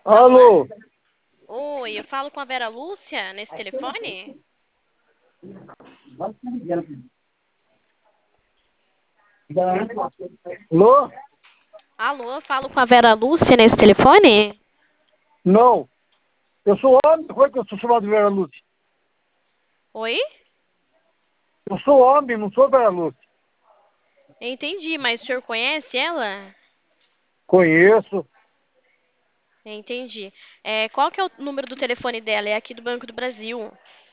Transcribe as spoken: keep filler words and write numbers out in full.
Alô? Alô? Oi, eu falo com a Vera Lúcia nesse telefone? Alô? Alô, eu falo com a Vera Lúcia nesse telefone? Não. Eu sou homem, foi que eu sou chamado de Vera Lúcia. Oi? Eu sou homem, não sou Vera Lúcia. Entendi, mas o senhor conhece ela? Conheço. Entendi. É, qual que é o número do telefone dela? É aqui do Banco do Brasil.